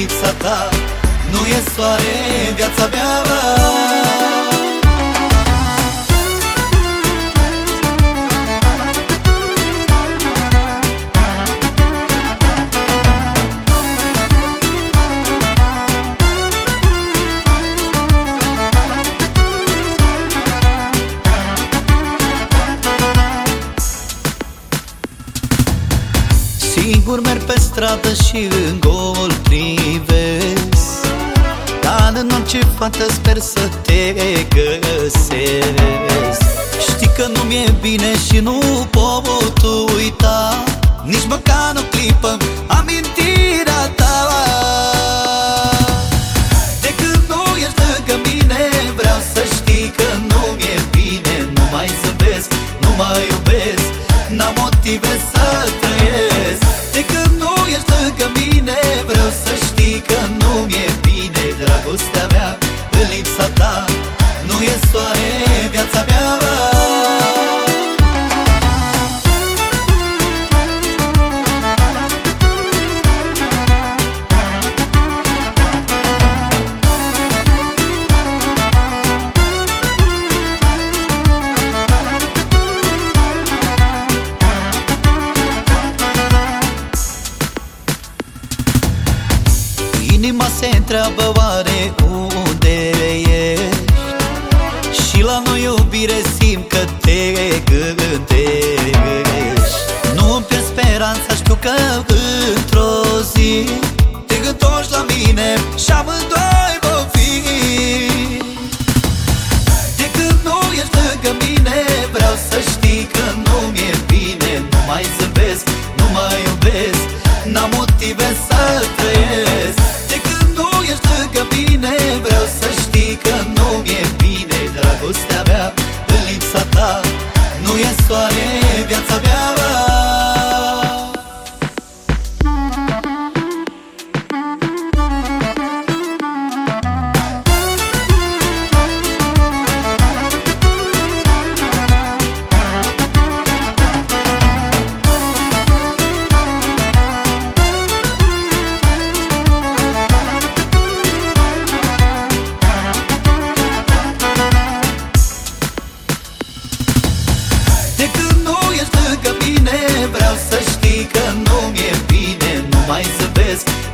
lipsa ta. Nu e soare viața mea. Singur merg pe stradă și în gol privesc, dar în orice fată sper să te găsesc. Știi că nu mi-e bine și nu pot uita nici măcar o clipă amintirea ta. De când nu ești lângă mine, vreau să știi că nu mi-e bine. Nu mai zâmbesc, nu mai iubesc, n-am motive să trăiesc. De când nu ești lângă mine, vreau să știi că nu mi-e bine. Dragostea mea, în lipsa ta, nu e soare viața mea. Inima se întreabă oare unde ești, și la noi iubire simt că te gândești. Nu îmi pierd speranța, știu că într-o zi te întorci la mine și amândoi vom fi. De când nu ești lângă mine, vreau să știi că nu mi-e bine. Nu mai zâmbesc, nu mai iubesc, n-am motive să trăiesc. De când nu ești lângă mine, vreau să știi că nu mi-e bine. Dragostea mea, în lipsa ta, nu e soare viața mea. De când nu ești lângă mine, vreau să știi că nu mi-e bine. Nu mai zâmbesc,